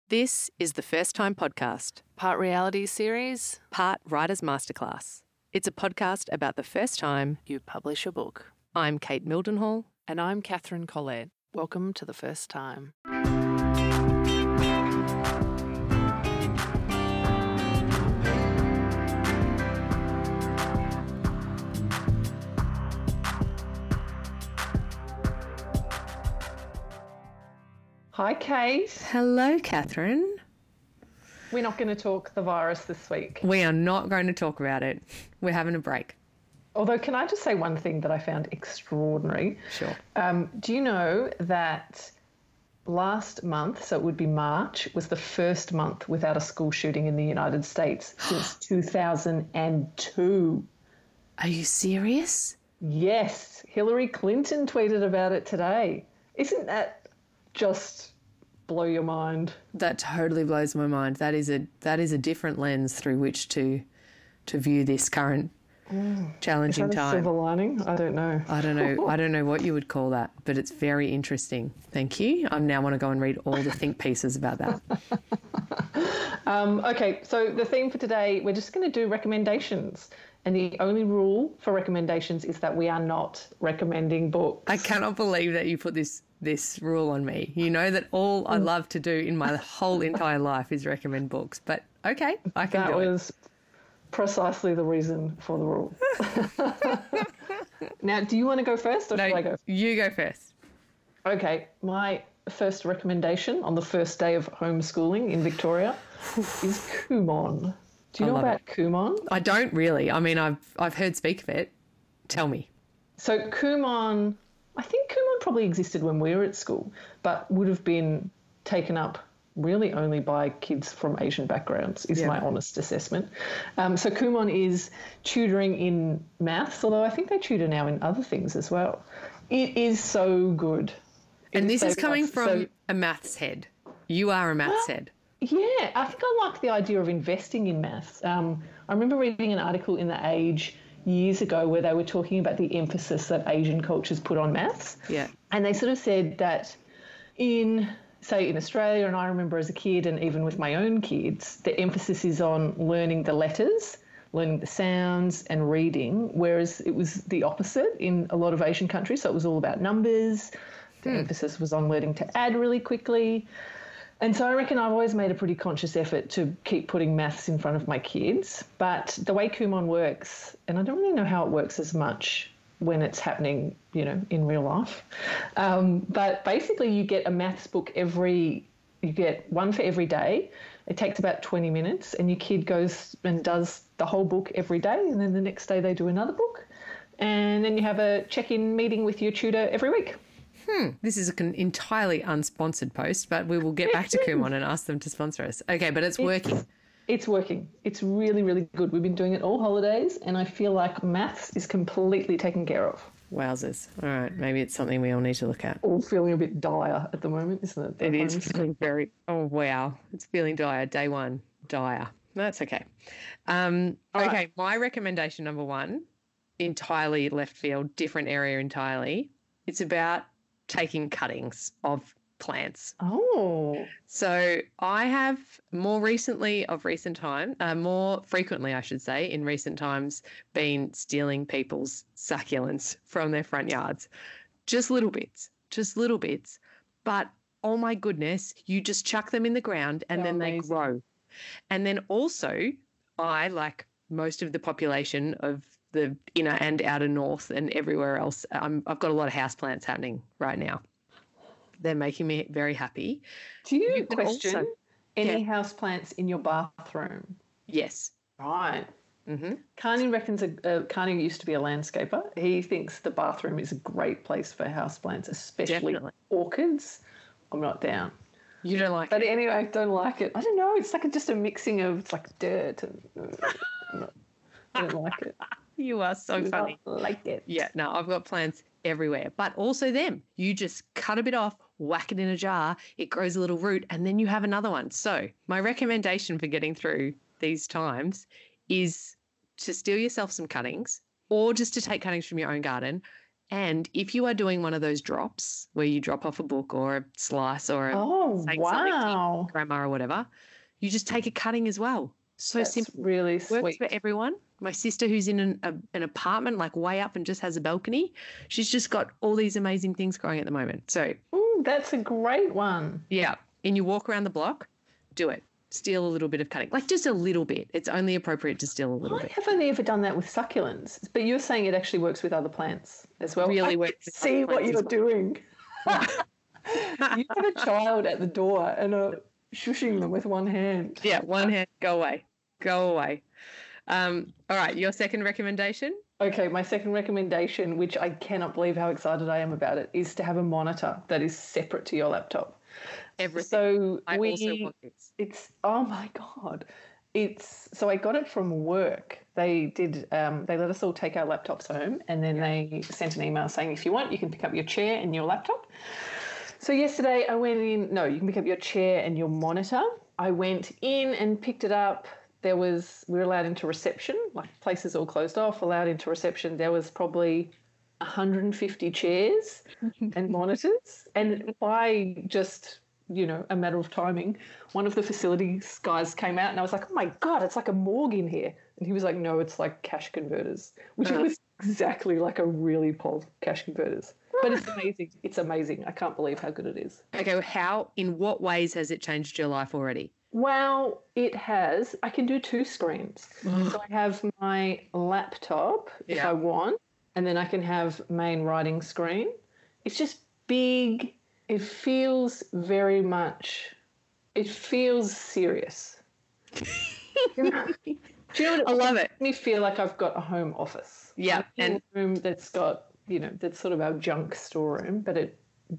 This is the First Time Podcast, Part reality series, part Writer's Masterclass. It's a podcast about the first time you publish a book. I'm Kate Mildenhall. And I'm Catherine Collette. Welcome to The First Time. Hi, Kate. Hello, Catherine. We're not going to talk the virus this week. We are not going to talk about it. We're having a break. Although, can I just say one thing that I found extraordinary? Sure. Do you know that last month, so it would be March, was the first month without a school shooting in the United States since 2002? Are you serious? Yes. Hillary Clinton tweeted about it today. Isn't that just blow your mind? That totally blows my mind. That is a different lens through which to view this current challenging Is that a time. silver lining? I don't know. I don't know what you would call that, but it's very interesting. Thank you. I now want to go and read all the think pieces about that. Okay, so the theme for today, we're just going to do recommendations. And the only rule for recommendations is that we are not recommending books. I cannot believe that you put this rule on me. You know that all I love to do in my whole entire life is recommend books. But okay, I can do it. That was precisely the reason for the rule. Now, do you want to go first or should I go? You go first. Okay, my first recommendation on the first day of homeschooling in Victoria is Kumon. Do you know about Kumon? I don't really. I mean, I've heard speak of it. Tell me. So Kumon, I think Kumon probably existed when we were at school, but would have been taken up really only by kids from Asian backgrounds, is my honest assessment. So Kumon is tutoring in maths, although I think they tutor now in other things as well. It is so good. And this is coming from a maths head. You are a maths head. Yeah, I think I like the idea of investing in maths. I remember reading an article in The Age years ago where they were talking about the emphasis that Asian cultures put on maths. Yeah. And they sort of said that in Australia, and I remember as a kid and even with my own kids, the emphasis is on learning the letters, learning the sounds and reading, whereas it was the opposite in a lot of Asian countries. So it was all about numbers. The emphasis was on learning to add really quickly. And so I reckon I've always made a pretty conscious effort to keep putting maths in front of my kids. But the way Kumon works, and I don't really know how it works as much when it's happening, in real life. But basically you get a maths book you get one for every day. It takes about 20 minutes and your kid goes and does the whole book every day. And then the next day they do another book. And then you have a check-in meeting with your tutor every week. This is an entirely unsponsored post, but we will get back to Kumon and ask them to sponsor us. Okay, but it's working. It's working. It's really, really good. We've been doing it all holidays, and I feel like maths is completely taken care of. Wowzers. All right, maybe it's something we all need to look at. All feeling a bit dire at the moment, isn't it? It is feeling very, oh, wow. It's feeling dire. Day one, dire. That's okay. Okay, my recommendation number one, entirely left field, different area entirely. It's about taking cuttings of plants. Oh. So I have more frequently, I should say, in recent times, been stealing people's succulents from their front yards. Just little bits. But, oh my goodness, you just chuck them in the ground and then they grow. And then also, I, like most of the population of the inner and outer north and everywhere else, I've got a lot of houseplants happening right now. They're making me very happy. Do you question any houseplants in your bathroom? Yes. Right. Mm-hmm. Carney reckons, Carney used to be a landscaper. He thinks the bathroom is a great place for houseplants, especially orchids. I'm not down. You don't like it? But anyway, I don't like it. I don't know. It's like just a mixing of, it's like dirt. And, I don't like it. You are so funny. I like it. Yeah, no, I've got plants everywhere, but also them. You just cut a bit off, whack it in a jar, it grows a little root, and then you have another one. So my recommendation for getting through these times is to steal yourself some cuttings or just to take cuttings from your own garden And if you are doing one of those drops where you drop off a book or a slice or Oh, saying something to your wow. grandma or whatever, you just take a cutting as well. So That's simple. really Works sweet. for everyone. My sister, who's in an apartment like way up and just has a balcony, she's just got all these amazing things growing at the moment. So Ooh, that's a great one. yeah, and you walk around the block, do it. Steal a little bit of cutting, like just a little bit. It's only appropriate to steal a little I bit. have only ever done that with succulents, but you're saying it actually works with other plants as well. Really I works can with see other what plants you're as doing. You have a child at the door and are shushing them with one hand. Yeah, one hand, go away. Go away. All right, your second recommendation? Okay, my second recommendation, which I cannot believe how excited I am about it, is to have a monitor that is separate to your laptop. Everything. So I also want this. it's oh my god, so I got it from work. They let us all take our laptops home, and then they sent an email saying if you want, you can pick up your chair and your laptop. So yesterday I went in. No, you can pick up your chair and your monitor. I went in and picked it up. We were allowed into reception, like places all closed off, allowed into reception. There was probably 150 chairs and monitors. And by just, a matter of timing, one of the facilities guys came out and I was like, oh my God, it's like a morgue in here. And he was like, no, it's like cash converters, which was exactly like a really POV cash converters. But it's amazing. It's amazing. I can't believe how good it is. Okay, in what ways has it changed your life already? Well, it has. I can do 2 screens. So I have my laptop if I want, and then I can have main writing screen. It's just big. It feels serious. Do you know what I love it. Makes me feel like I've got a home office. Yeah, I'm in a room that's got, that's sort of our junk storeroom, but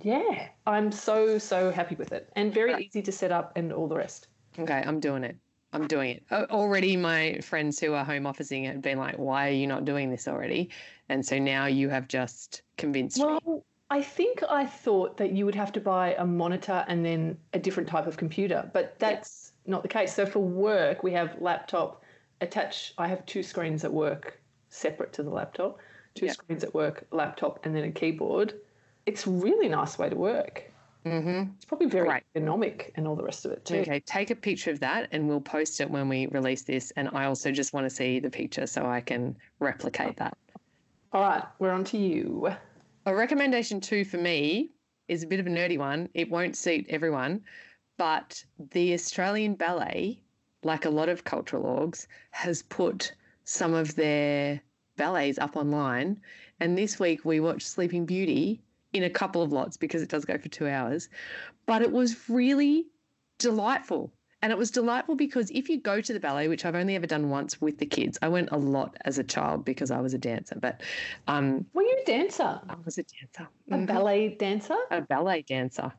I'm so happy with it and very easy to set up and all the rest. Okay, I'm doing it. Already my friends who are home officing have been like, why are you not doing this already? And so now you have just convinced me. Well, I think I thought that you would have to buy a monitor and then a different type of computer, but that's not the case. So for work, we have laptop attached. I have 2 screens at work separate to the laptop, 2 screens at work, laptop, and then a keyboard. It's a really nice way to work. Mm-hmm. It's probably very ergonomic and all the rest of it too. Okay, take a picture of that and we'll post it when we release this. And I also just want to see the picture so I can replicate that. All right, we're on to you. A recommendation 2 for me is a bit of a nerdy one. It won't suit everyone, but the Australian Ballet, like a lot of cultural orgs, has put some of their ballets up online. And this week we watched Sleeping Beauty in a couple of lots because it does go for 2 hours. But it was really delightful. And it was delightful because if you go to the ballet, which I've only ever done once with the kids, I went a lot as a child because I was a dancer. But were you a dancer? I was a dancer. A ballet dancer? A ballet dancer.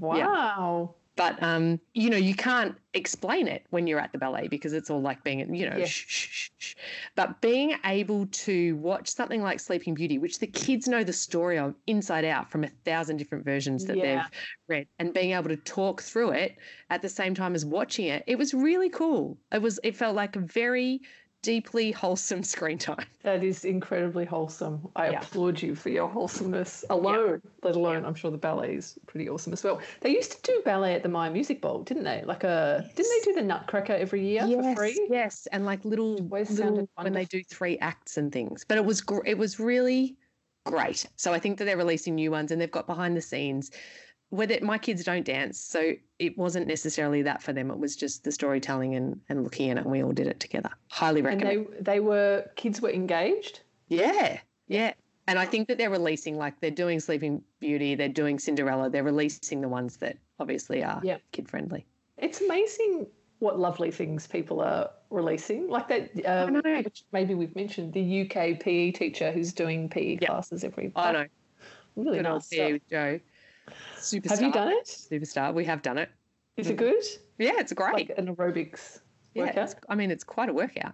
Wow. Yeah. But, you can't explain it when you're at the ballet because it's all like being, shh, shh, shh. But being able to watch something like Sleeping Beauty, which the kids know the story of inside out from 1,000 different versions that they've read, and being able to talk through it at the same time as watching it, it was really cool. It felt like a very deeply wholesome screen time. That is incredibly wholesome. I applaud you for your wholesomeness alone, let alone I'm sure the ballet is pretty awesome as well. They used to do ballet at the Maya Music Bowl, didn't they? Didn't they do the Nutcracker every year for free? Yes, and like little sounded when they do 3 acts and things. But it was really great. So I think that they're releasing new ones and they've got behind the scenes. My kids don't dance, so it wasn't necessarily that for them. It was just the storytelling and looking at it, and we all did it together. Highly recommend. And kids were engaged? Yeah. And I think that they're releasing, like they're doing Sleeping Beauty, they're doing Cinderella, they're releasing the ones that obviously are kid-friendly. It's amazing what lovely things people are releasing. Like that, which maybe we've mentioned, the UK PE teacher who's doing PE classes every I know. Really good nice old stuff. with Joe. Superstar. Have you done it? Superstar. We have done it. Is it good? Yeah, it's great. Like an aerobics workout? It's quite a workout.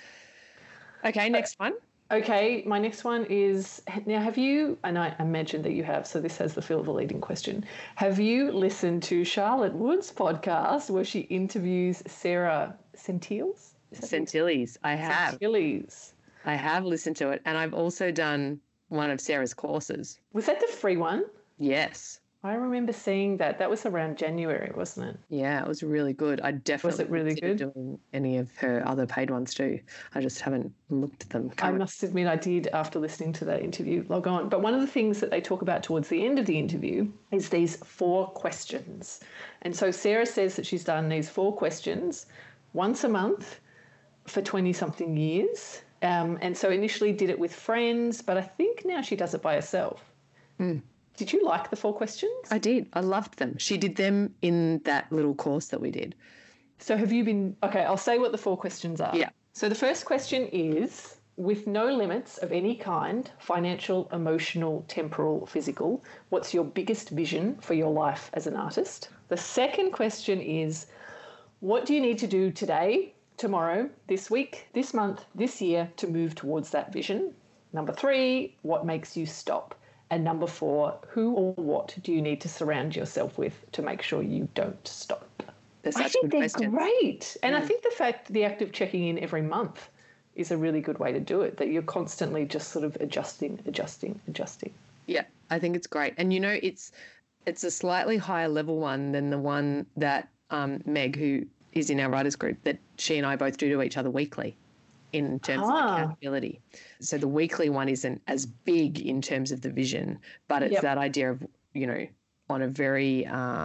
Okay, next one. Okay, my next one is, now have you, and I imagine that you have, so this has the feel of a leading question. Have you listened to Charlotte Wood's podcast where she interviews Sarah Centilles? Centilles. I have. Centilles. I have listened to it, and I've also done one of Sarah's courses. Was that the free one? Yes. I remember seeing that. That was around January, wasn't it? Yeah, it was really good. I definitely Was it really good? doing any of her other paid ones too. I just haven't looked at them. I must admit I did after listening to that interview. Log on. But one of the things that they talk about towards the end of the interview is these 4 questions. And so Sarah says that she's done these 4 questions once a month for 20-something years. And so initially did it with friends, but I think now she does it by herself. Mm. Did you like the 4 questions? I did. I loved them. She did them in that little course that we did. So have you been... Okay, I'll say what the 4 questions are. Yeah. So the first question is, with no limits of any kind, financial, emotional, temporal, physical, what's your biggest vision for your life as an artist? The second question is, what do you need to do today, tomorrow, this week, this month, this year to move towards that vision? Number 3, what makes you stop? And number 4, who or what do you need to surround yourself with to make sure you don't stop? I think they're great. And I think the act of checking in every month is a really good way to do it, that you're constantly just sort of adjusting. Yeah, I think it's great. And, it's a slightly higher level one than the one that Meg, who is in our writers group, that she and I both do to each other weekly in terms of accountability. So the weekly one isn't as big in terms of the vision, but it's that idea of, on a very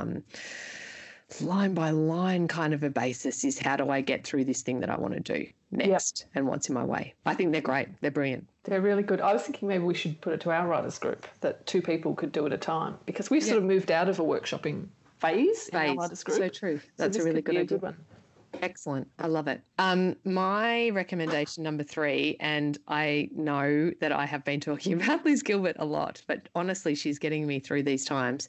line by line kind of a basis is, how do I get through this thing that I want to do next and what's in my way? I think they're great. They're brilliant. They're really good. I was thinking maybe we should put it to our writers group, that 2 people could do it at a time, because we've sort of moved out of a workshopping phase in our writers group. So true. That's a really good idea. Good one. Excellent. I love it. My recommendation number 3, and I know that I have been talking about Liz Gilbert a lot, but honestly, she's getting me through these times.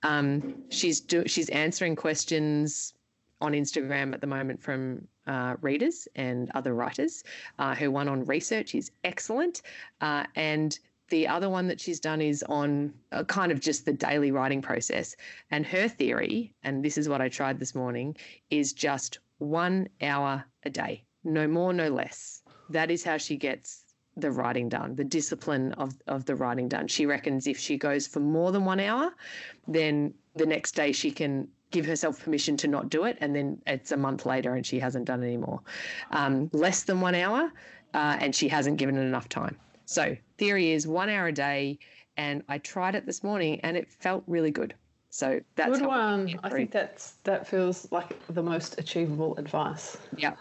She's answering questions on Instagram at the moment from readers and other writers. Her one on research is excellent. And the other one that she's done is on kind of just the daily writing process. And her theory, and this is what I tried this morning, is just 1 hour a day, no more, no less. That is how she gets the writing done, the discipline of the writing done. She reckons if she goes for more than 1 hour, then the next day she can give herself permission to not do it, and then it's a month later and she hasn't done it anymore. Less than 1 hour, and she hasn't given it enough time. So theory is 1 hour a day, and I tried it this morning and it felt really good. So that's good one. I think that feels like the most achievable advice. Yeah,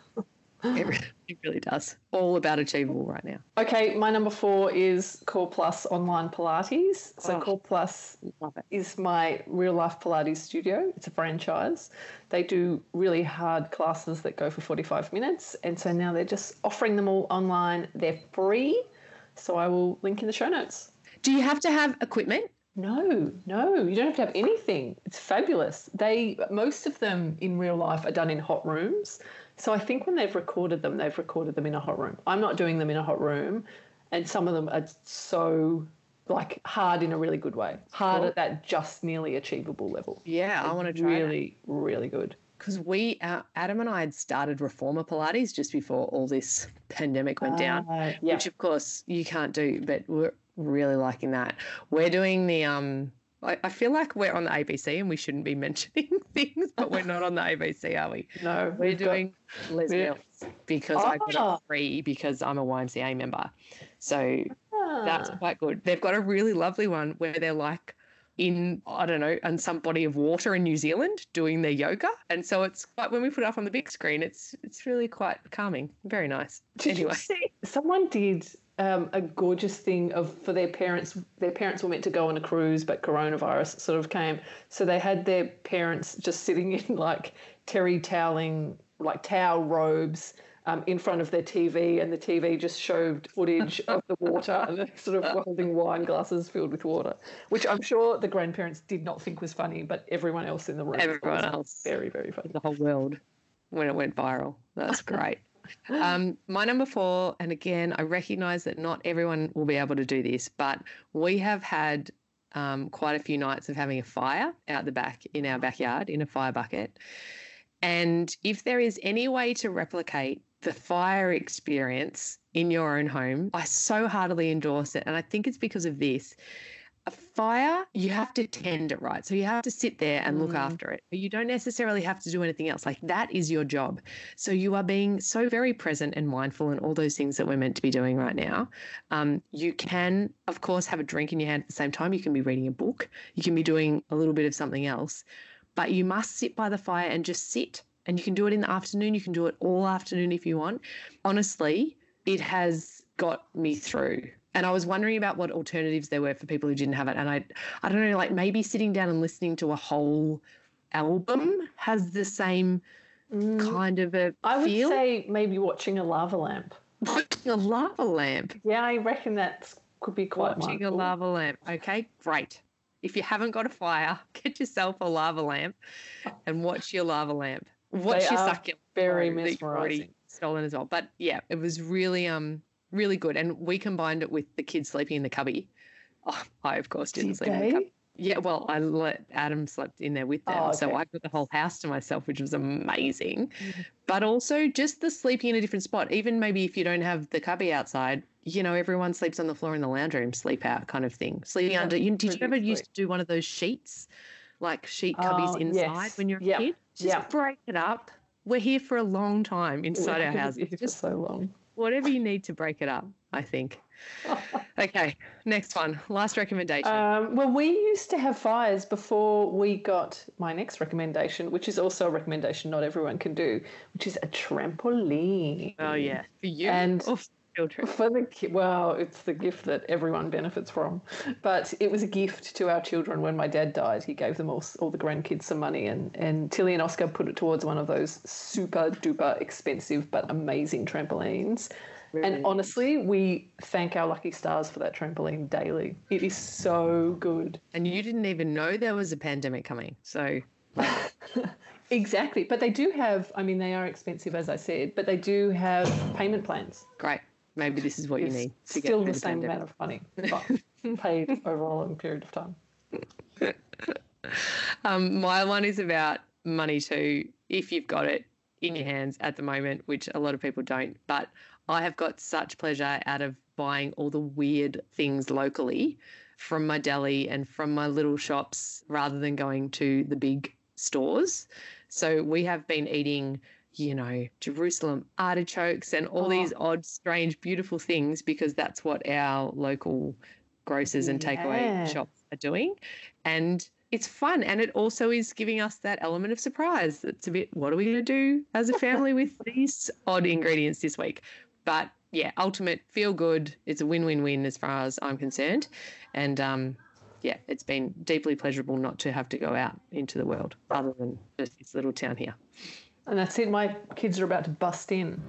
it really does. All about achievable right now. Okay, my number 4 is Core Plus Online Pilates. So Core Plus is my real life Pilates studio. It's a franchise. They do really hard classes that go for 45 minutes. And so now they're just offering them all online. They're free. So I will link in the show notes. Do you have to have equipment? No, you don't have to have anything. It's fabulous. Most of them in real life are done in hot rooms. So I think when they've recorded them in a hot room. I'm not doing them in a hot room, and some of them are so hard in a really good way. Hard at that just nearly achievable level. Yeah, I want to try really, really good. Because Adam and I had started Reformer Pilates just before all this pandemic went down, which of course you can't do, but we're really liking that. We're doing the I feel like we're on the ABC and we shouldn't be mentioning things, but we're not on the ABC, are we? No. We're doing Les Mills because I got it free because I'm a YMCA member. So that's quite good. They've got a really lovely one where they're in some body of water in New Zealand doing their yoga. And so it's quite, when we put it up on the big screen, it's really quite calming. Very nice. Did you see, someone did a gorgeous thing for their parents. Their parents were meant to go on a cruise, but coronavirus sort of came. So they had their parents just sitting in terry toweling, towel robes, in front of their TV, and the TV just showed footage of the water, and they're sort of holding wine glasses filled with water, which I'm sure the grandparents did not think was funny, but everyone else in the room. Everyone else. Very, very funny. The whole world when it went viral. That's great. My number 4, and again, I recognise that not everyone will be able to do this, but we have had quite a few nights of having a fire out the back in our backyard in a fire bucket. And if there is any way to replicate the fire experience in your own home, I so heartily endorse it. And I think it's because of this. A fire, you have to tend it right. So you have to sit there and look after it. But you don't necessarily have to do anything else. Like that is your job. So you are being so very present and mindful and all those things that we're meant to be doing right now. You can, of course, have a drink in your hand at the same time. You can be reading a book. You can be doing a little bit of something else. But you must sit by the fire and just sit. And you can do it in the afternoon. You can do it all afternoon if you want. Honestly, it has got me through. And I was wondering about what alternatives there were for people who didn't have it. And I don't know, like maybe sitting down and listening to a whole album has the same kind of a I would feel. say maybe watching a lava lamp. Watching a lava lamp. Yeah, I reckon that could be quite Watching mindful. a lava lamp. Okay, great. If you haven't got a fire, get yourself a lava lamp and watch your lava lamp. Watch They your are succulent. very that you've already mesmerising. stolen as well. But yeah, it was really really good. And we combined it with the kids sleeping in the cubby. Oh, I, of course, didn't Did sleep in the cubby. Yeah, well, I let Adam slept in there with them. Oh, So okay. I got the whole house to myself, which was amazing. But also just the sleeping in a different spot. Even maybe if you don't have the cubby outside, you know, everyone sleeps on the floor in the lounge room, sleep out kind of thing. Sleeping Yeah, under. Did you ever pretty used sweet. to do one of those sheets, like sheet cubbies inside Yes. when you're a Yep. kid? Just Yep. break it up. We're here for a long time inside our We've houses. been here for Just so long. whatever you need to break it up, I think. Okay, next one. Last recommendation. Well, we used to have fires before we got my next recommendation, which is also a recommendation not everyone can do, which is a trampoline. Oh, yeah. For you And or for children? for the well, it's the gift that everyone benefits from. But it was a gift to our children when my dad died. He gave them all the grandkids some money, and Tilly and Oscar put it towards one of those super duper expensive but amazing trampolines. And honestly, we thank our lucky stars for that trampoline daily. It is so good. And you didn't even know there was a pandemic coming. So, Exactly. But they do have, I mean, they are expensive, as I said, but they do have payment plans. great. Maybe this is what you It's need to get still through the same pandemic. amount of money, but paid over a long period of time. My one is about money too, if you've got it in your hands at the moment, which a lot of people don't. But I have got such pleasure out of buying all the weird things locally from my deli and from my little shops rather than going to the big stores. So we have been eating, you know, Jerusalem artichokes and all these odd, strange, beautiful things because that's what our local grocers and takeaway Yeah. shops are doing. And it's fun. And it also is giving us that element of surprise. It's a bit, what are we going to do as a family with these odd ingredients this week? But yeah, ultimate feel good. It's a win-win-win as far as I'm concerned. And yeah, it's been deeply pleasurable not to have to go out into the world other than just this little town here. And that's it. My kids are about to bust in.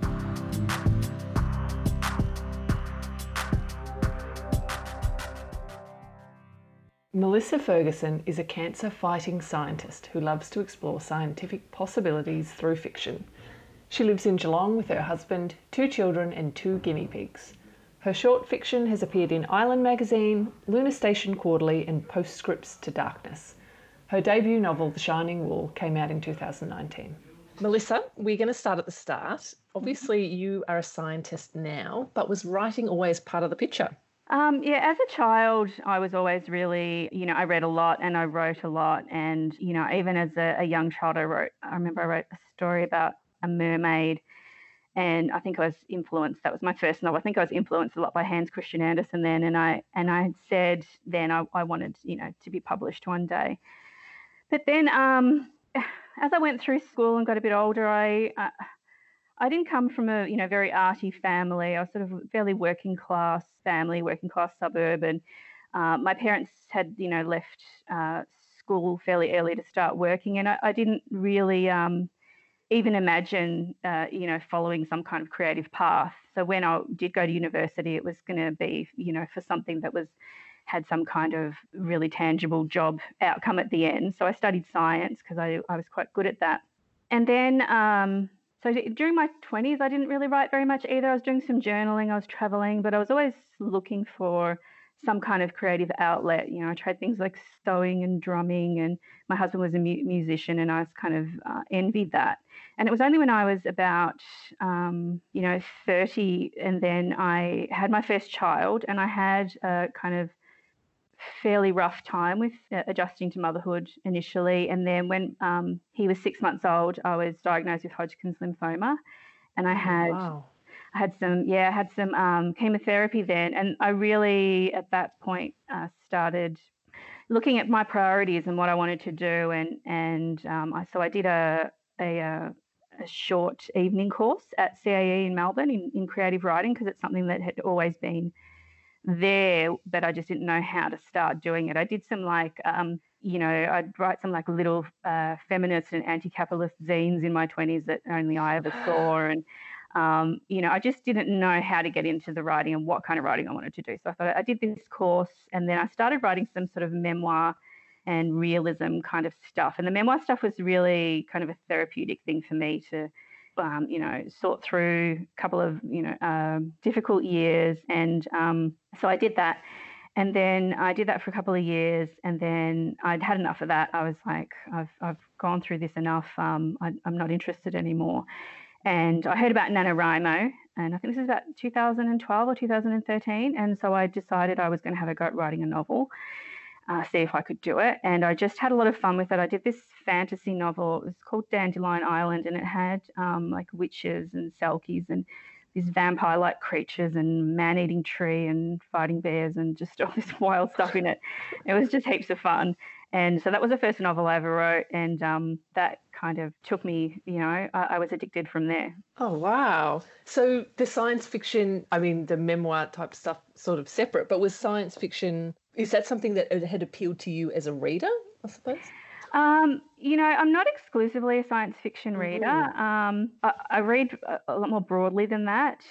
Melissa Ferguson is a cancer-fighting scientist who loves to explore scientific possibilities through fiction. She lives in Geelong with her husband, 2 children and 2 guinea pigs. Her short fiction has appeared in Island Magazine, Lunar Station Quarterly and Postscripts to Darkness. Her debut novel, The Shining Wall, came out in 2019. Melissa, we're going to start at the start. Obviously, you are a scientist now, but was writing always part of the picture? Yeah, as a child, I was always really, I read a lot and I wrote a lot. And, even as a young child, I remember I wrote a story about a mermaid. And I think I was influenced, that was my first novel. I think I was influenced a lot by Hans Christian Andersen then. And I had said then I wanted, to be published one day. But then as I went through school and got a bit older, I didn't come from a very arty family. I was sort of a fairly working class family, working class suburban. My parents had left school fairly early to start working, and I didn't really even imagine following some kind of creative path. So when I did go to university, it was going to be for something that had some kind of really tangible job outcome at the end. So I studied science because I was quite good at that, and then. So during my 20s, I didn't really write very much either. I was doing some journaling, I was traveling, but I was always looking for some kind of creative outlet. I tried things like sewing and drumming, and my husband was a musician, and I was kind of envied that. And it was only when I was about, 30, and then I had my first child, and I had a kind of fairly rough time with adjusting to motherhood initially. And then when he was 6 months old, I was diagnosed with Hodgkin's lymphoma, and I had Wow. I had some chemotherapy then, and I really at that point started looking at my priorities and what I wanted to do, and I did a short evening course at CAE in Melbourne in creative writing, because it's something that had always been there, but I just didn't know how to start doing it. I did some I'd write some like little feminist and anti-capitalist zines in my 20s that only I ever saw, and I just didn't know how to get into the writing and what kind of writing I wanted to do. So I thought I did this course, and then I started writing some sort of memoir and realism kind of stuff. And the memoir stuff was really kind of a therapeutic thing for me to sort through a couple of, difficult years. And so I did that. And then I did that for a couple of years, and then I'd had enough of that. I was like, I've gone through this enough. I'm not interested anymore. And I heard about NaNoWriMo, and I think this is about 2012 or 2013. And so I decided I was going to have a go at writing a novel, see if I could do it. And I just had a lot of fun with it. I did this fantasy novel. It was called Dandelion Island, and it had like witches and selkies and these vampire-like creatures and man-eating tree and fighting bears and just all this wild stuff in it. It was just heaps of fun. And so that was the first novel I ever wrote, and that kind of took me, I was addicted from there. Oh, wow. So the science fiction, I mean, the memoir type stuff sort of separate, but was science fiction, is that something that had appealed to you as a reader, I suppose? I'm not exclusively a science fiction reader. I read a lot more broadly than that.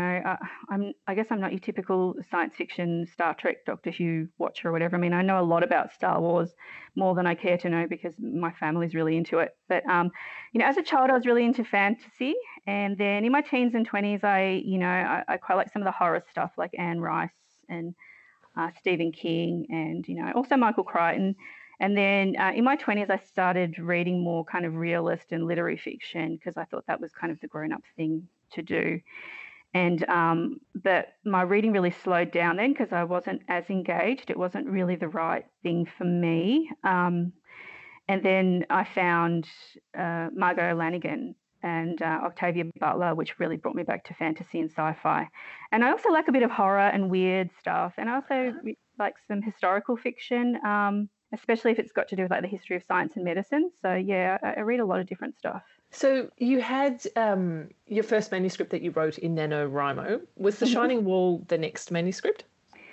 I guess I'm not your typical science fiction Star Trek, Doctor Who watcher or whatever. I mean, I know a lot about Star Wars, more than I care to know, because my family's really into it. But as a child, I was really into fantasy, and then in my teens and 20s, I quite like some of the horror stuff, like Anne Rice and Stephen King, and also Michael Crichton. And then in my 20s, I started reading more kind of realist and literary fiction, because I thought that was kind of the grown-up thing to do. And but my reading really slowed down then, because I wasn't as engaged. It wasn't really the right thing for me. And then I found Margot Lanigan and Octavia Butler, which really brought me back to fantasy and sci-fi. And I also like a bit of horror and weird stuff. And I also like some historical fiction, especially if it's got to do with like the history of science and medicine. So yeah, I read a lot of different stuff. So you had your first manuscript that you wrote in NaNoWriMo. Was The Shining Wall the next manuscript?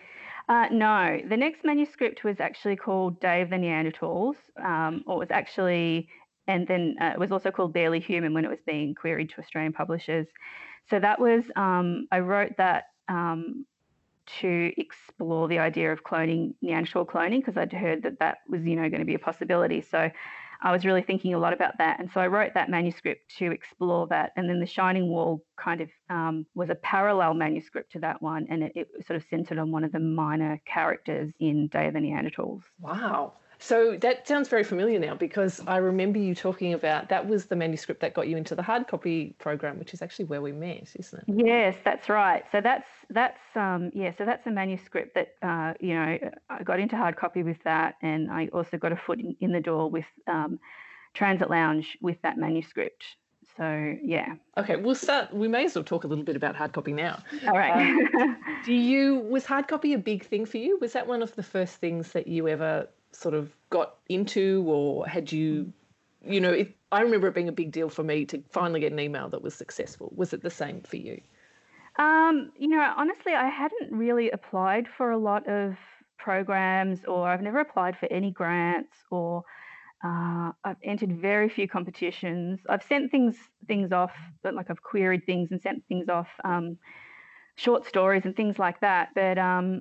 No, the next manuscript was actually called Day of the Neanderthals, or it was actually, and then it was also called Barely Human when it was being queried to Australian publishers. So that was, I wrote that to explore the idea of cloning, Neanderthal cloning, because I'd heard that was, going to be a possibility. So I was really thinking a lot about that. And so I wrote that manuscript to explore that. And then The Shining Wall kind of was a parallel manuscript to that one. And it sort of centered on one of the minor characters in Day of the Neanderthals. Wow. So that sounds very familiar now, because I remember you talking about that was the manuscript that got you into the hard copy program, which is actually where we met, isn't it? Yes, that's right. So that's a manuscript that I got into hard copy with that, and I also got a foot in the door with Transit Lounge with that manuscript. So yeah. Okay, we may as well talk a little bit about hard copy now. All right. Was hard copy a big thing for you? Was that one of the first things that you ever sort of got into, or had you, I remember it being a big deal for me to finally get an email that was successful. Was it the same for you? Honestly, I hadn't really applied for a lot of programs, or I've never applied for any grants, or I've entered very few competitions. I've sent things off, but like I've queried things and sent things off, short stories and things like that. But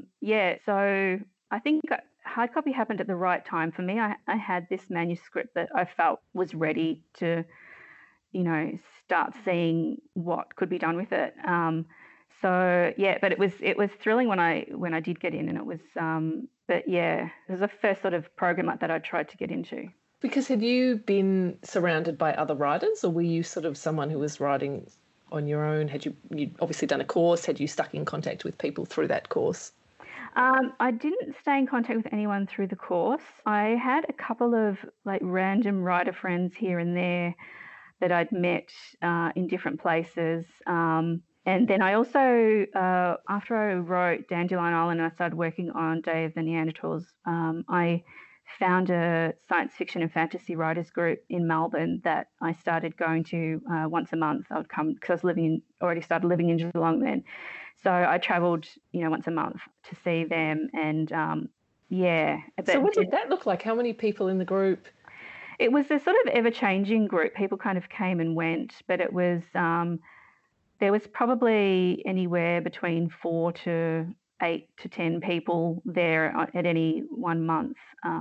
so I think hard copy happened at the right time for me. I had this manuscript that I felt was ready to, start seeing what could be done with it. So yeah, but it was thrilling when I did get in, and it was but yeah, it was the first sort of program like that I tried to get into. Because had you been surrounded by other riders, or were you sort of someone who was riding on your own? Had you obviously done a course? Had you stuck in contact with people through that course? I didn't stay in contact with anyone through the course. I had a couple of like random rider friends here and there that I'd met in different places. And then I also, after I wrote Dandelion Island and I started working on Day of the Neanderthals, I found a science fiction and fantasy writers group in Melbourne that I started going to once a month. I would come because I was already started living in Geelong then. So I travelled, once a month to see them, and yeah. So what did that look like? How many people in the group? It was a sort of ever-changing group. People kind of came and went, but it was there was probably anywhere between 4 to 8 to 10 people there at any one month.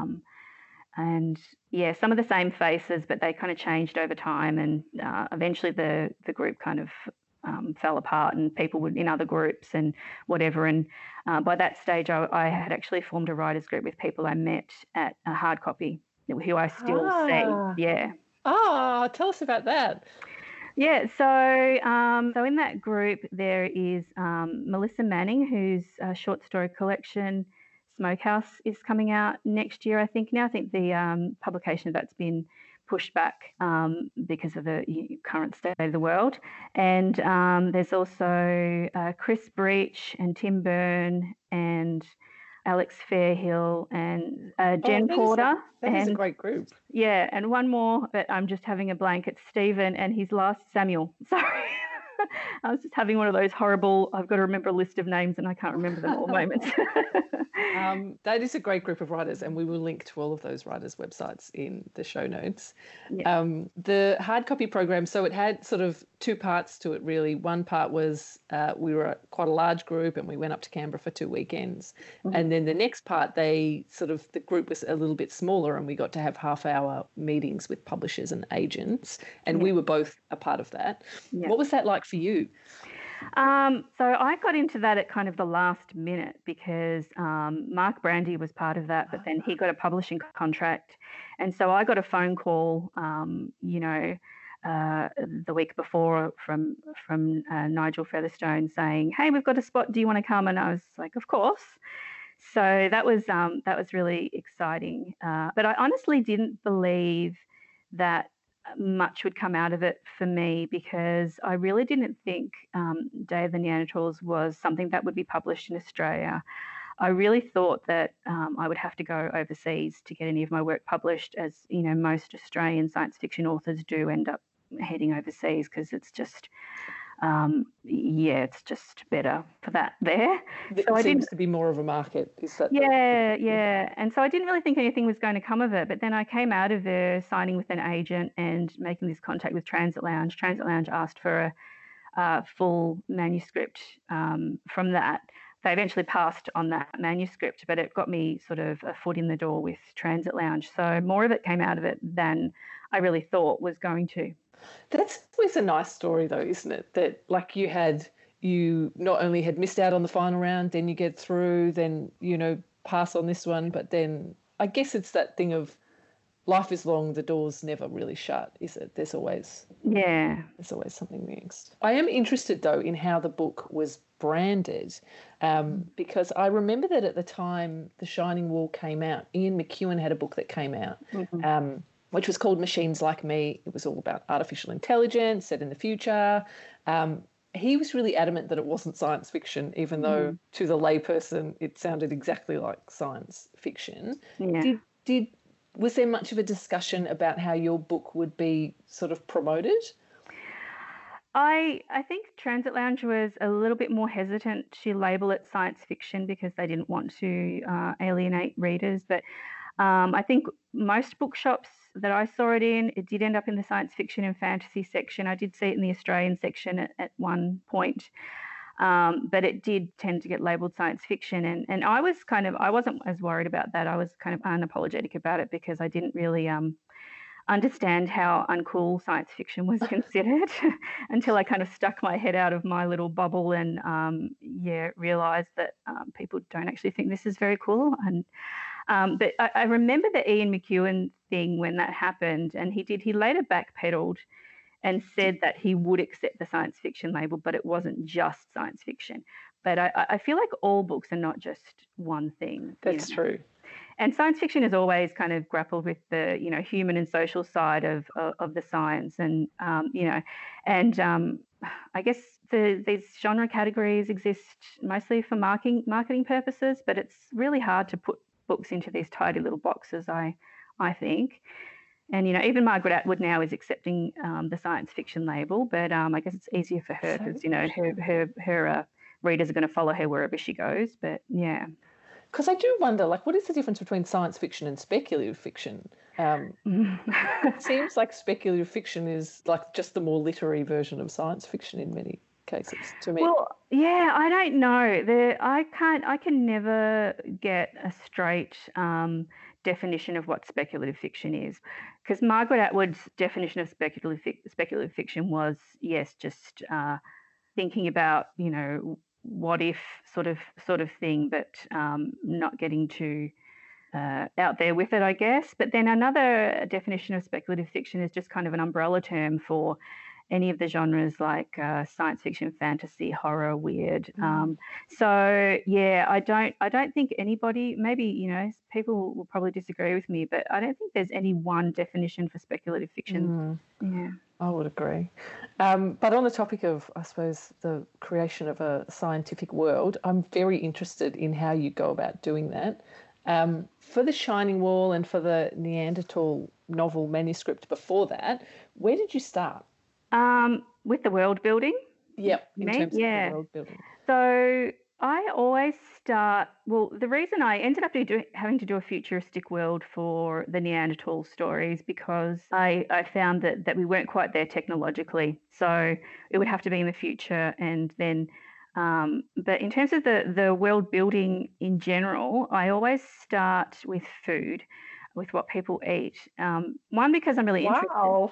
And yeah, some of the same faces, but they kind of changed over time, and eventually the group kind of fell apart, and people would in other groups and whatever. And by that stage, I had actually formed a writers group with people I met at a hard copy, who I still see. Yeah. Tell us about that. Yeah, so in that group there is Melissa Manning, whose short story collection Smokehouse is coming out next year, I think. Now I think the publication of that's been pushed back because of the current state of the world. And there's also Chris Breach and Tim Byrne and Alex Fairhill and Jen Porter. That is a great group. Yeah, and one more, but I'm just having a blank. It's Stephen and his last Samuel. Sorry. I was just having one of those horrible, I've got to remember a list of names and I can't remember them all moments. That is a great group of writers, and we will link to all of those writers' websites in the show notes. Yeah. The hard copy program, so it had sort of two parts to it, really. One part was we were quite a large group and we went up to Canberra for 2 weekends. Mm-hmm. And then the next part, the group was a little bit smaller and we got to have half-hour meetings with publishers and agents, and we were both a part of that. Yeah. What was that like for you? So I got into that at kind of the last minute because Mark Brandy was part of that, but then he got a publishing contract. And so I got a phone call, the week before from Nigel Featherstone saying, "Hey, we've got a spot. Do you want to come?" And I was like, "Of course." So that was really exciting. But I honestly didn't believe that much would come out of it for me, because I really didn't think Day of the Neanderthals was something that would be published in Australia. I really thought that I would have to go overseas to get any of my work published, as most Australian science fiction authors do end up heading overseas, because it's just it's just better for that there. So it seems to be more of a market. Is that? Yeah. And so I didn't really think anything was going to come of it. But then I came out of there signing with an agent and making this contact with Transit Lounge. Transit Lounge asked for a full manuscript from that. They eventually passed on that manuscript, but it got me sort of a foot in the door with Transit Lounge. So more of it came out of it than I really thought was going to. That's always a nice story, though, isn't it? That like you not only had missed out on the final round, then you get through, then pass on this one, but then I guess it's that thing of life is long, the door's never really shut, is it? There's always something next. I am interested, though, in how the book was branded, because I remember that at the time The Shining Wall came out, Ian McEwan had a book that came out. Mm-hmm. Which was called Machines Like Me. It was all about artificial intelligence set in the future. He was really adamant that it wasn't science fiction, even though to the layperson it sounded exactly like science fiction. Yeah. Was there much of a discussion about how your book would be sort of promoted? I think Transit Lounge was a little bit more hesitant to label it science fiction because they didn't want to alienate readers, but I think most bookshops that I saw it in, it did end up in the science fiction and fantasy section. I did see it in the Australian section at one point, but it did tend to get labelled science fiction. And I wasn't as worried about that. I was kind of unapologetic about it because I didn't really, understand how uncool science fiction was considered until I kind of stuck my head out of my little bubble and realized that people don't actually think this is very cool. And but I remember the Ian McEwan thing when that happened, and he later backpedaled and said that he would accept the science fiction label, but it wasn't just science fiction. But I feel like all books are not just one thing. That's true. And science fiction has always kind of grappled with the, human and social side of the science, and I guess these genre categories exist mostly for marketing purposes, but it's really hard to put books into these tidy little boxes, I think. And even Margaret Atwood now is accepting the science fiction label, but I guess it's easier for her because her readers are going to follow her wherever she goes. But yeah. Because I do wonder, what is the difference between science fiction and speculative fiction? It seems like speculative fiction is just the more literary version of science fiction in many cases, to me. Well, yeah, I don't know. I can never get a straight definition of what speculative fiction is, because Margaret Atwood's definition of speculative fiction was, yes, just thinking about, what if sort of thing, but not getting too out there with it, I guess. But then another definition of speculative fiction is just kind of an umbrella term for any of the genres like science fiction, fantasy, horror, weird. So yeah, I don't think anybody, maybe people will probably disagree with me, but I don't think there's any one definition for speculative fiction. Yeah, I would agree. But on the topic of, I suppose, the creation of a scientific world, I'm very interested in how you go about doing that. For The Shining Wall and for the Neanderthal novel manuscript before that, where did you start? With the world building. Yep, in terms of the world building. So I always start. Well, the reason I ended up having to do a futuristic world for the Neanderthal stories because I found that we weren't quite there technologically. So it would have to be in the future, and then. But in terms of the world building in general, I always start with food, with what people eat. One, because I'm really interested. Wow,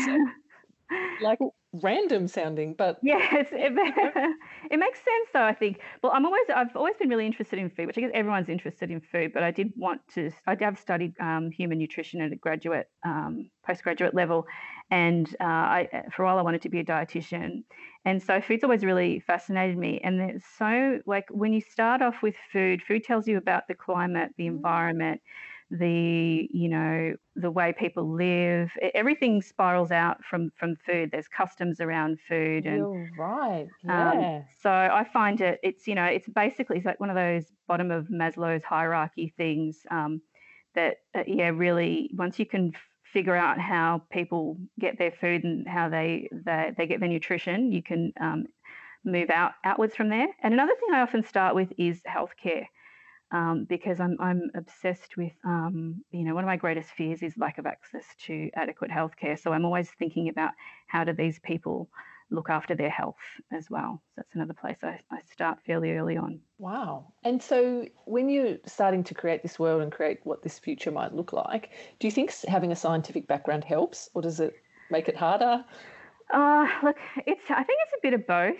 that's random sounding, but yes, it makes sense though, I think. Well, I've always been really interested in food, which I guess everyone's interested in food, but I have studied human nutrition at a postgraduate level, and for a while I wanted to be a dietitian, and so food's always really fascinated me. And it's so when you start off with food tells you about the climate, the environment, the way people live. Everything spirals out from food. There's customs around food, and you're right. Yeah. So I find it's basically like one of those bottom of Maslow's hierarchy things that really once you can figure out how people get their food and how they get their nutrition, you can move outwards from there. And another thing I often start with is healthcare. Because I'm obsessed with, one of my greatest fears is lack of access to adequate healthcare. So I'm always thinking about how do these people look after their health as well. So that's another place I start fairly early on. Wow. And so when you're starting to create this world and create what this future might look like, do you think having a scientific background helps, or does it make it harder? Look, I think it's a bit of both.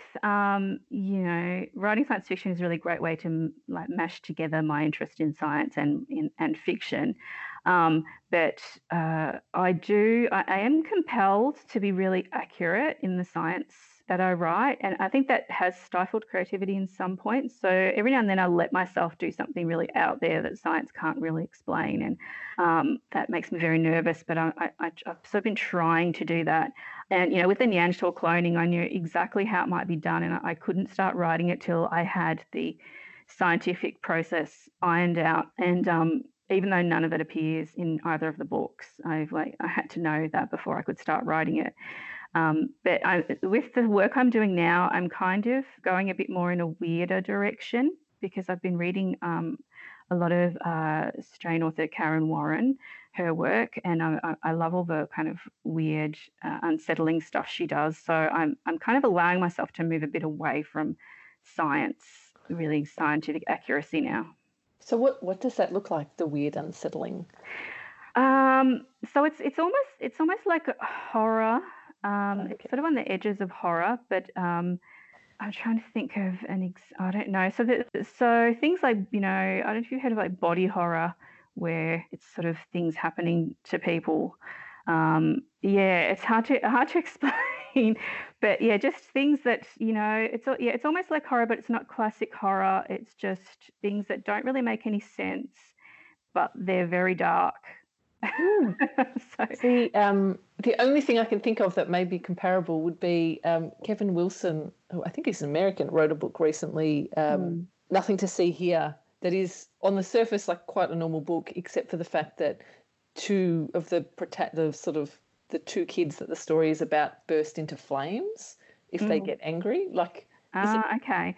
Writing science fiction is a really great way to mash together my interest in science and fiction. But I am compelled to be really accurate in the science that I write, and I think that has stifled creativity in some points. So every now and then I let myself do something really out there that science can't really explain, and that makes me very nervous. But I've sort of been trying to do that. And with the Neanderthal cloning, I knew exactly how it might be done, and I couldn't start writing it till I had the scientific process ironed out. And even though none of it appears in either of the books, I had to know that before I could start writing it. But with the work I'm doing now, I'm kind of going a bit more in a weirder direction because I've been reading a lot of Australian author Karen Warren, her work, and I love all the kind of weird, unsettling stuff she does. So I'm kind of allowing myself to move a bit away from science, really scientific accuracy now. So what does that look like, the weird, unsettling? So it's almost like a horror. It's sort of on the edges of horror, but I'm trying to think of I don't know. So things like, I don't know if you've heard of like body horror, where it's sort of things happening to people. Yeah, it's hard to explain, but yeah, just things that, it's almost like horror, but it's not classic horror. It's just things that don't really make any sense, but they're very dark. So See, the only thing I can think of that may be comparable would be Kevin Wilson, who I think is an American, wrote a book recently, Nothing to See Here, that is on the surface like quite a normal book, except for the fact that two of the two kids that the story is about burst into flames if they get angry. Like, okay.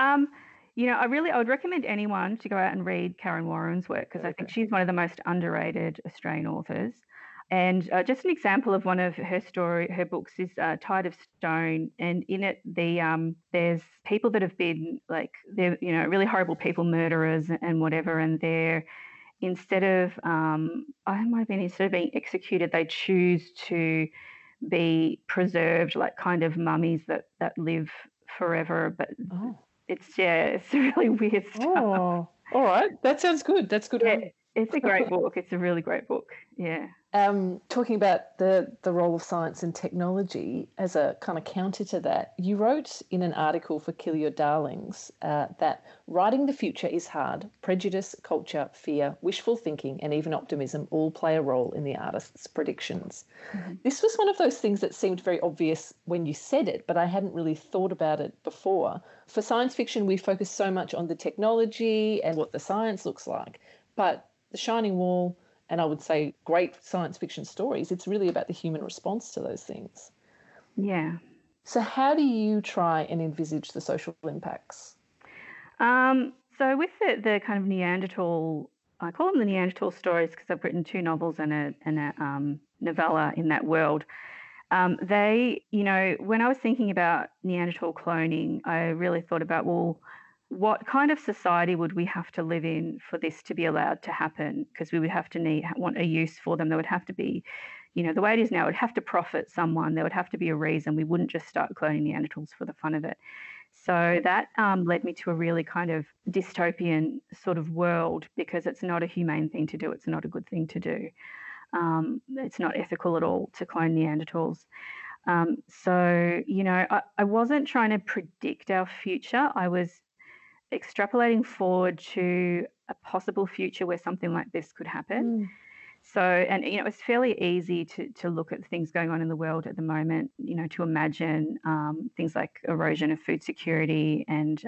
I would recommend anyone to go out and read Karen Warren's work, because I think she's one of the most underrated Australian authors. And just an example of one of her books is Tide of Stone, and in it there's people that have been like, they're really horrible people, murderers and whatever, and they're instead of being executed, they choose to be preserved, like kind of mummies that live forever, but it's really weird stuff. Oh, all right. That sounds good. That's good. Yeah, it's a great book. It's a really great book. Yeah. Talking about the role of science and technology as a kind of counter to that, you wrote in an article for Kill Your Darlings that writing the future is hard. Prejudice, culture, fear, wishful thinking, and even optimism all play a role in the artist's predictions. Mm-hmm. This was one of those things that seemed very obvious when you said it, but I hadn't really thought about it before. For science fiction, we focus so much on the technology and what the science looks like, but The Shining Wall, and I would say great science fiction stories, it's really about the human response to those things. Yeah. So how do you try and envisage the social impacts? So with the kind of Neanderthal, I call them the Neanderthal stories because I've written 2 novels and a novella in that world. They, when I was thinking about Neanderthal cloning, I really thought about, well, what kind of society would we have to live in for this to be allowed to happen? Because we would have to want a use for them. There would have to be, the way it is now, it would have to profit someone. There would have to be a reason. We wouldn't just start cloning Neanderthals for the fun of it. So that led me to a really kind of dystopian sort of world, because it's not a humane thing to do. It's not a good thing to do. It's not ethical at all to clone Neanderthals. I wasn't trying to predict our future. I was extrapolating forward to a possible future where something like this could happen. So, and it's fairly easy to look at things going on in the world at the moment, to imagine things like erosion of food security and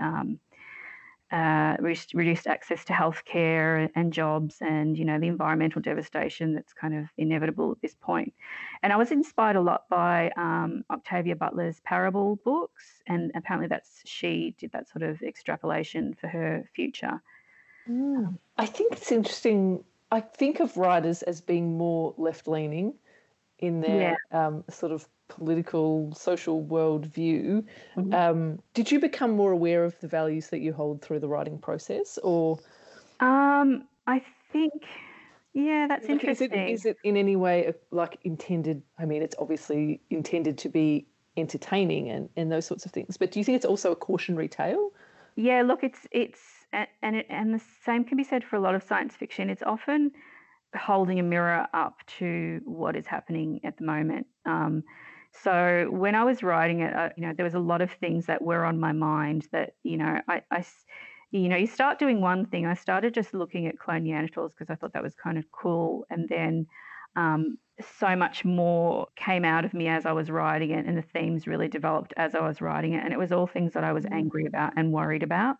reduced access to healthcare and jobs, and the environmental devastation that's kind of inevitable at this point. And I was inspired a lot by Octavia Butler's Parable books, and apparently she did that sort of extrapolation for her future. I think it's interesting. I think of writers as being more left-leaning in their sort of political, social worldview. Mm-hmm. Did you become more aware of the values that you hold through the writing process, or? I think, that's interesting. Is it in any way like intended? I mean, it's obviously intended to be entertaining and those sorts of things. But do you think it's also a cautionary tale? Yeah, look, it's the same can be said for a lot of science fiction. It's often holding a mirror up to what is happening at the moment. So when I was writing it, there was a lot of things that were on my mind that, you start doing one thing. I started just looking at clone Neanderthals because I thought that was kind of cool. And then so much more came out of me as I was writing it, and the themes really developed as I was writing it. And it was all things that I was angry about and worried about.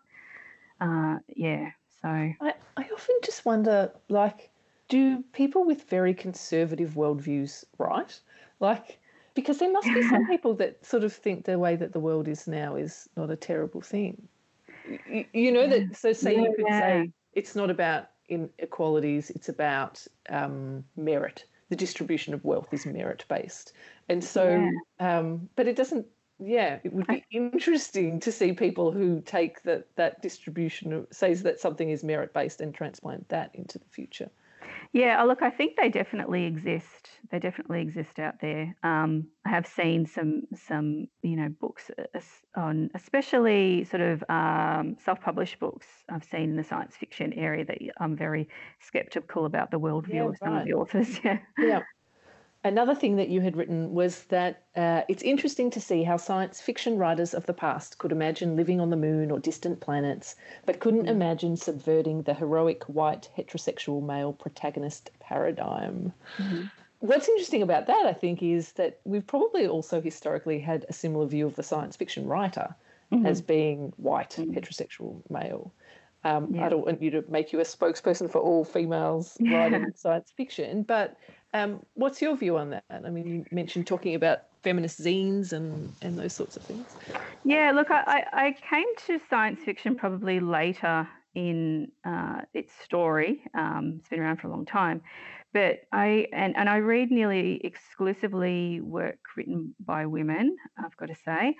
So I often just wonder, like, do people with very conservative worldviews write? Like, because there must be some people that sort of think the way that the world is now is not a terrible thing. That, so say you could say it's not about inequalities, it's about merit. The distribution of wealth is merit-based. And so, but it doesn't, it would be interesting to see people who take that distribution, says that something is merit-based and transplant that into the future. Yeah, look, I think they definitely exist. They definitely exist out there. I have seen some books on, especially sort of self-published books. I've seen in the science fiction area that I'm very skeptical about the Yeah, worldview of some of right. the authors. Yeah. Yeah. Another thing that you had written was that it's interesting to see how science fiction writers of the past could imagine living on the moon or distant planets, but couldn't imagine subverting the heroic white heterosexual male protagonist paradigm. Mhm. What's interesting about that, I think, is that we've probably also historically had a similar view of the science fiction writer as Mhm. being white Mhm. heterosexual male. Yeah. I don't want you to make you a spokesperson for all females writing science fiction, but what's your view on that? I mean, you mentioned talking about feminist zines and those sorts of things. Yeah, look, I came to science fiction probably later in its story. It's been around for a long time, but I read nearly exclusively work written by women, I've got to say,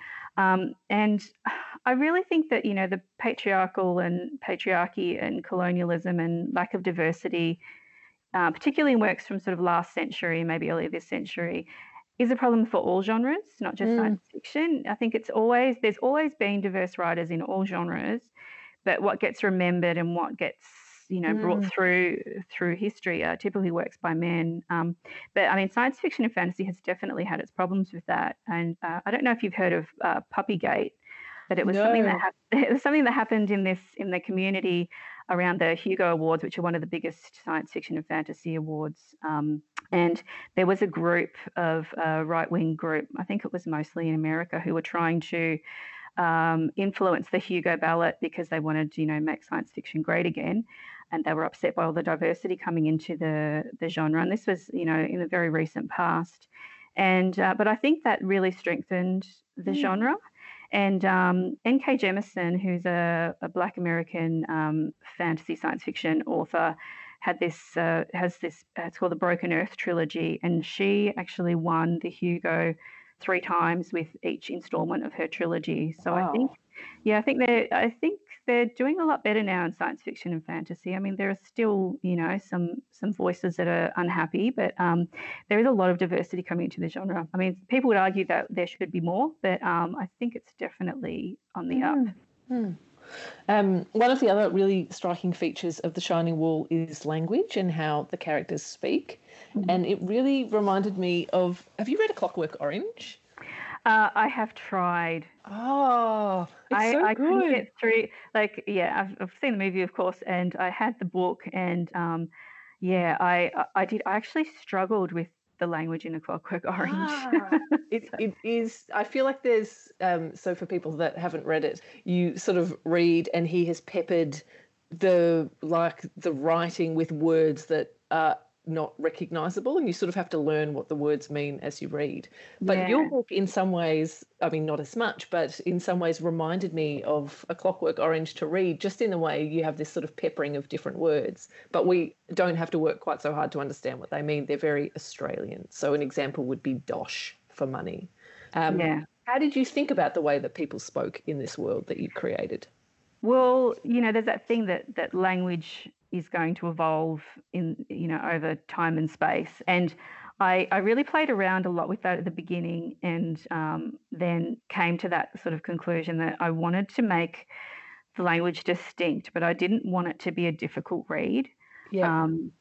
and I really think that the patriarchal and patriarchy and colonialism and lack of diversity, particularly in works from sort of last century, maybe earlier this century, is a problem for all genres, not just science fiction. I think there's always been diverse writers in all genres, but what gets remembered and what gets brought through history are typically works by men. But I mean, science fiction and fantasy has definitely had its problems with that. And I don't know if you've heard of Puppygate, but it was something that No. it was something that happened in the community around the Hugo Awards, which are one of the biggest science fiction and fantasy awards. And there was a group of right-wing group, I think it was mostly in America, who were trying to influence the Hugo ballot because they wanted to, make science fiction great again. And they were upset by all the diversity coming into the genre. And this was, in the very recent past. And but I think that really strengthened the genre. And N.K. Jemisin, who's a Black American fantasy science fiction author, has this. It's called the Broken Earth trilogy, and she actually won the Hugo 3 times with each installment of her trilogy. So I think, Wow. yeah, I think they're doing a lot better now in science fiction and fantasy. I mean, there are still, some voices that are unhappy, but there is a lot of diversity coming into the genre. I mean, people would argue that there should be more, but I think it's definitely on the up. One of the other really striking features of The Shining Wall is language and how the characters speak. And it really reminded me of, have you read A Clockwork Orange? I have tried. Oh, it's so I couldn't good. get through. Like, yeah, I've seen the movie, of course, and I had the book, and yeah, I did. I actually struggled with the language in A Clockwork Orange. It is. I feel like there's so for people that haven't read it, you sort of read and he has peppered the writing with words that are not recognizable, and you sort of have to learn what the words mean as you read. But your Yeah. book, in some ways, I mean, not as much, but in some ways reminded me of A Clockwork Orange to read, just in the way you have this sort of peppering of different words, but we don't have to work quite so hard to understand what they mean. They're very Australian. So an example would be dosh for money. Yeah. How did you think about the way that people spoke in this world that you created? Well, there's that thing that language is going to evolve in, over time and space. And I really played around a lot with that at the beginning, and then came to that sort of conclusion that I wanted to make the language distinct, but I didn't want it to be a difficult read. Yeah.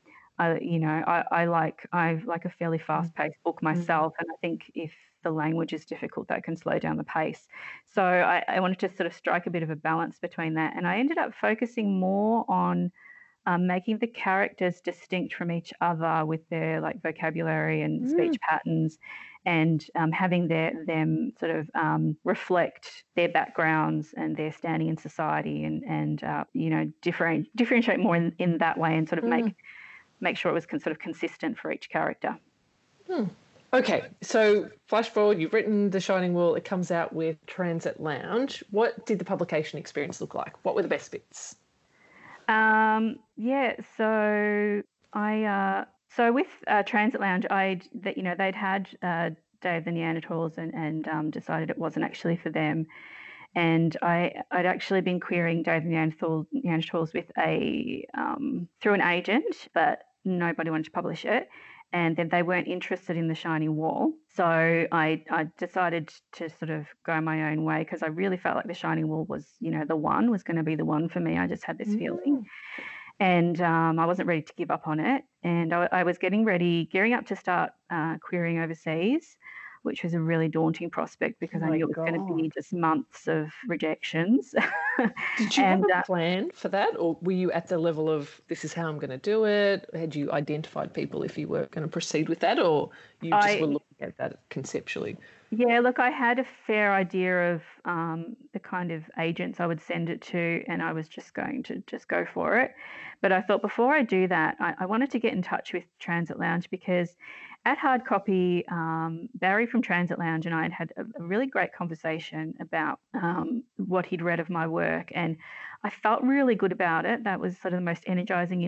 I like a fairly fast-paced book myself, and I think if the language is difficult, that can slow down the pace. So I wanted to sort of strike a bit of a balance between that, and I ended up focusing more on making the characters distinct from each other with their like vocabulary and speech patterns, and having them sort of reflect their backgrounds and their standing in society, and differentiate more in that way, and sort of make sure it was sort of consistent for each character. Okay, so flash forward, you've written The Shining Wall, it comes out with Transit Lounge. What did the publication experience look like? What were the best bits? Yeah, so so with Transit Lounge, they'd had Day of the Neanderthals, and decided it wasn't actually for them. And I'd actually been querying Day of the Neanderthals with through an agent, but nobody wanted to publish it. And then they weren't interested in The Shining Wall. So I decided to sort of go my own way because I really felt like The Shining Wall was, was going to be the one for me. I just had this feeling. And I wasn't ready to give up on it. And I was gearing up to start querying overseas, which was a really daunting prospect because I knew it was going to be just months of rejections. Did you have a plan for that, or were you at the level of this is how I'm going to do it? Had you identified people if you were going to proceed with that, or you just were looking at that conceptually? Yeah, look, I had a fair idea of the kind of agents I would send it to, and I was just going to just go for it. But I thought before I do that, I wanted to get in touch with Transit Lounge because at Hard Copy, Barry from Transit Lounge and I had a really great conversation about what he'd read of my work, and I felt really good about it. That was sort of the most energizing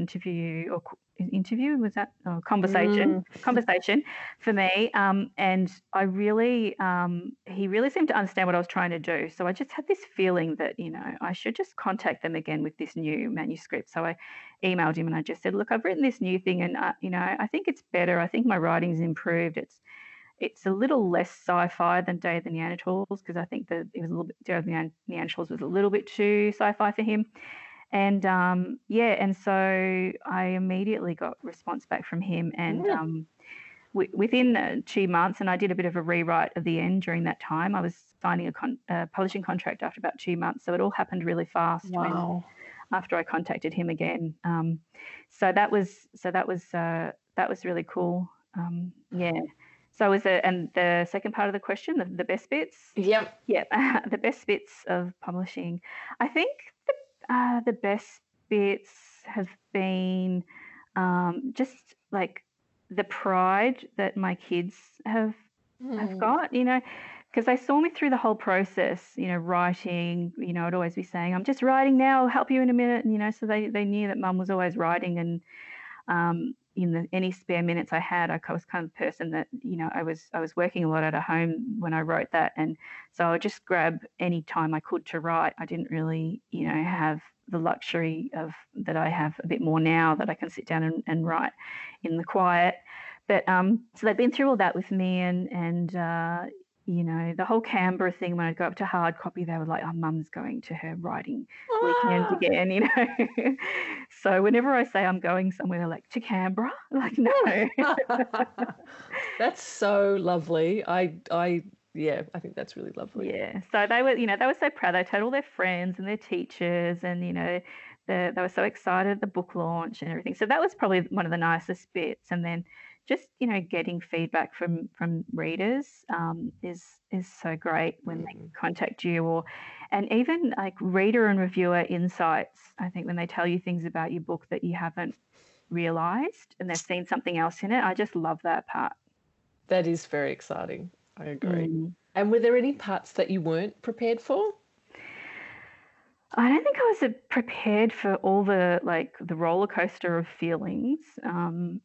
conversation for me. And I really, he really seemed to understand what I was trying to do. So I just had this feeling that, I should just contact them again with this new manuscript. So I emailed him and I just said, look, I've written this new thing and, I think it's better. I think my writing's improved. It's a little less sci-fi than Day of the Neanderthals because I think that it was a little bit, Day of the Neanderthals was a little bit too sci-fi for him. And and so I immediately got response back from him and within 2 months, and I did a bit of a rewrite of the end during that time. I was signing a publishing contract after about 2 months. So it all happened really fast. Wow. After I contacted him again. So that was really cool. So and the second part of the question, the best bits? Yep. The best bits of publishing. I think the best bits have been just like the pride that my kids have got, because they saw me through the whole process, writing, I'd always be saying, I'm just writing now, I'll help you in a minute. And, so they knew that Mum was always writing and in any spare minutes I had, I was kind of the person that, I was working a lot at home when I wrote that. And so I would just grab any time I could to write. I didn't really, have the luxury of that I have a bit more now that I can sit down and write in the quiet. But so they've been through all that with me and the whole Canberra thing, when I'd go up to Hard Copy, they were like, oh, Mum's going to her writing weekends again, So whenever I say I'm going somewhere, like, to Canberra, like, no. That's so lovely. I think that's really lovely. Yeah. So they were so proud. They told all their friends and their teachers and, they were so excited at the book launch and everything. So that was probably one of the nicest bits. And then just, getting feedback from readers is so great when they contact you and even like reader and reviewer insights. I think when they tell you things about your book that you haven't realised and they've seen something else in it, I just love that part. That is very exciting. I agree. And were there any parts that you weren't prepared for? I don't think I was prepared for all the roller coaster of feelings, and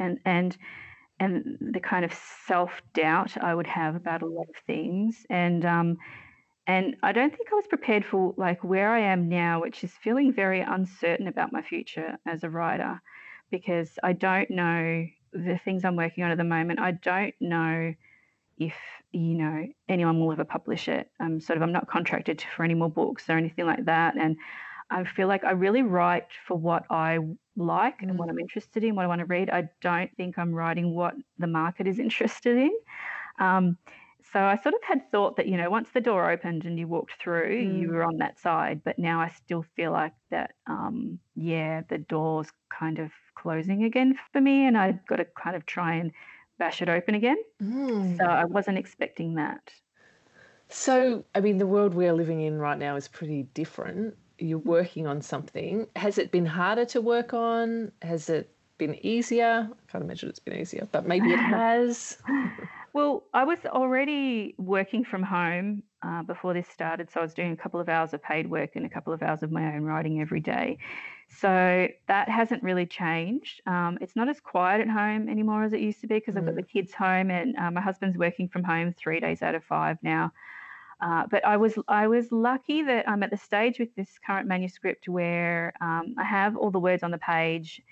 the kind of self-doubt I would have about a lot of things. And I don't think I was prepared for like where I am now, which is feeling very uncertain about my future as a writer, because I don't know the things I'm working on at the moment. I don't know if anyone will ever publish it. I'm not contracted for any more books or anything like that, and I feel like I really write for what I like and what I'm interested in, what I want to read. I don't think I'm writing what the market is interested in. So I sort of had thought that once the door opened and you walked through, you were on that side, but now I still feel like that the door's kind of closing again for me, and I've got to kind of try and bash it open again. So I wasn't expecting that. So, I mean, the world we're living in right now is pretty different. You're working on something. Has it been harder to work on? Has it been easier? I can't imagine it's been easier, but maybe it has. Well, I was already working from home before this started. So I was doing a couple of hours of paid work and a couple of hours of my own writing every day. So that hasn't really changed. It's not as quiet at home anymore as it used to be because I've got the kids home and my husband's working from home 3 days out of 5 now. But I was lucky that I'm at the stage with this current manuscript where I have all the words on the page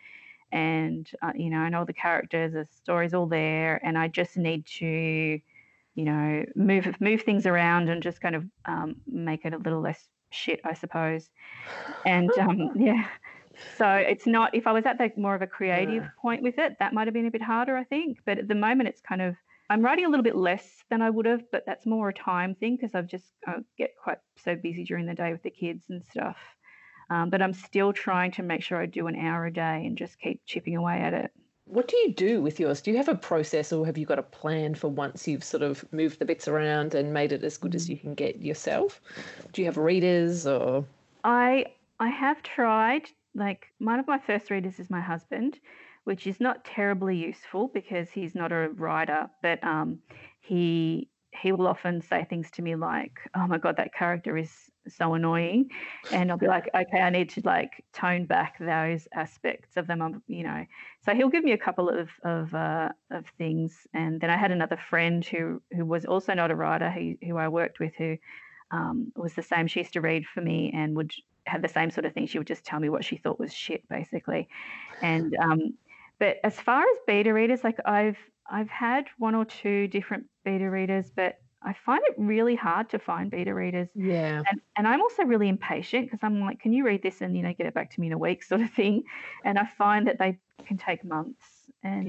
and and all the characters, the story's all there, and I just need to, move things around and just kind of make it a little less shit, I suppose. And yeah, so it's not. If I was at more of a creative point with it, that might have been a bit harder, I think. But at the moment, it's kind of, I'm writing a little bit less than I would have, but that's more a time thing because I get quite so busy during the day with the kids and stuff. But I'm still trying to make sure I do an hour a day and just keep chipping away at it. What do you do with yours? Do you have a process, or have you got a plan for once you've sort of moved the bits around and made it as good as you can get yourself? Do you have readers or? I have tried. Like, one of my first readers is my husband, which is not terribly useful because he's not a writer, but he will often say things to me like, "Oh my God, that character is so annoying," and I'll be like, "Okay, I need to like tone back those aspects of them." So he'll give me a couple of things, and then I had another friend who was also not a writer, who I worked with, who was the same. She used to read for me and would have the same sort of thing. She would just tell me what she thought was shit, basically, and but as far as beta readers, like I've had one or two different beta readers, but I find it really hard to find beta readers. Yeah. And I'm also really impatient because I'm like, can you read this and, get it back to me in a week sort of thing. And I find that they can take months. And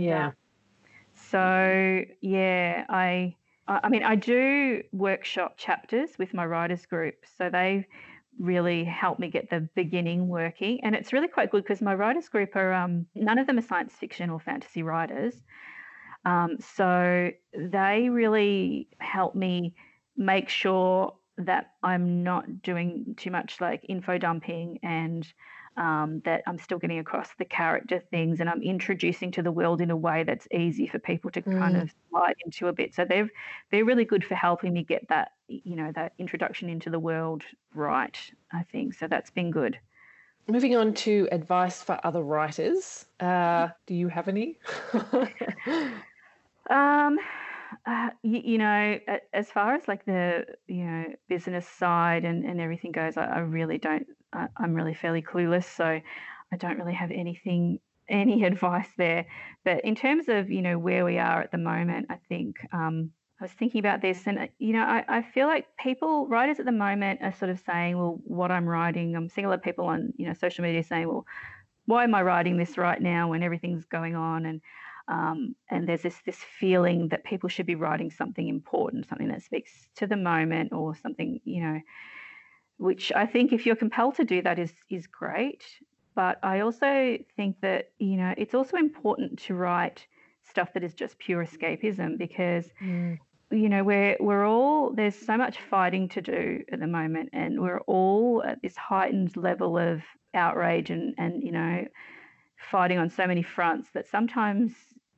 so, yeah, I mean, I do workshop chapters with my writers group. So they really help me get the beginning working. And it's really quite good because my writers group are, none of them are science fiction or fantasy writers. So they really help me make sure that I'm not doing too much like info dumping, and that I'm still getting across the character things, and I'm introducing to the world in a way that's easy for people to kind of slide into a bit. So they're really good for helping me get that, that introduction into the world right, I think. So that's been good. Moving on to advice for other writers. Do you have any? As far as like the, business side and everything goes, I really don't, I'm really fairly clueless. So I don't really have any advice there. But in terms of, where we are at the moment, I think, I was thinking about this and, I feel like writers at the moment are sort of saying, well, what I'm writing, I'm seeing a lot of people on, social media saying, well, why am I writing this right now when everything's going on? And there's this feeling that people should be writing something important, something that speaks to the moment, or something, which I think if you're compelled to do that is great. But I also think that, it's also important to write stuff that is just pure escapism because, we're all, there's so much fighting to do at the moment, and we're all at this heightened level of outrage and fighting on so many fronts that sometimes,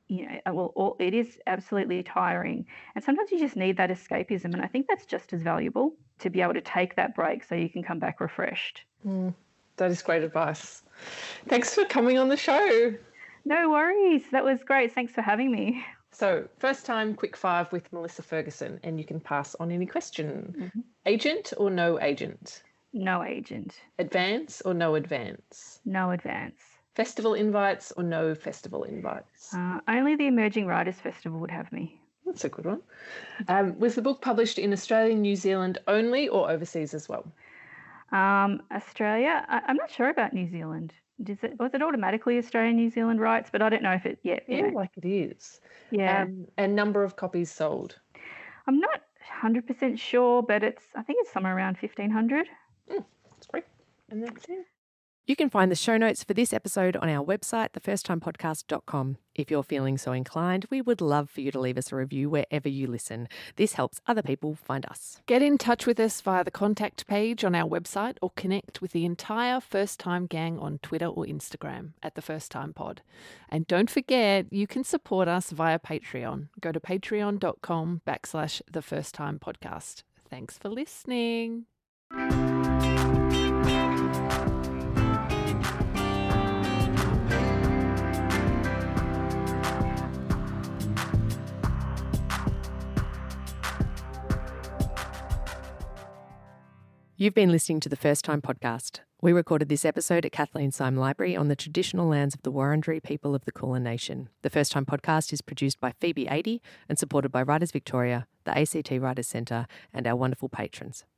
it is absolutely tiring. And sometimes you just need that escapism. And I think that's just as valuable, to be able to take that break so you can come back refreshed. That is great advice. Thanks for coming on the show. No worries. That was great. Thanks for having me. So, first time quick five with Melissa Ferguson, and you can pass on any question. Agent or no agent? No agent. Advance or no advance? No advance. Festival invites or no festival invites? Only the Emerging Writers Festival would have me. That's a good one. Was the book published in Australia and New Zealand only, or overseas as well? Australia. I'm not sure about New Zealand. Was it automatically Australia and New Zealand rights? But I don't know if it yet. Yeah, like it is. Yeah. And number of copies sold? I'm not 100% sure, but I think it's somewhere around 1,500. That's great. And that's it. You can find the show notes for this episode on our website, thefirsttimepodcast.com. If you're feeling so inclined, we would love for you to leave us a review wherever you listen. This helps other people find us. Get in touch with us via the contact page on our website, or connect with the entire First Time gang on Twitter or Instagram at The First Time Pod. And don't forget, you can support us via Patreon. Go to patreon.com/thefirsttimepodcast. Thanks for listening. You've been listening to the First Time podcast. We recorded this episode at Kathleen Syme Library on the traditional lands of the Wurundjeri people of the Kulin Nation. The First Time podcast is produced by Phoebe Adey and supported by Writers Victoria, the ACT Writers Centre, and our wonderful patrons.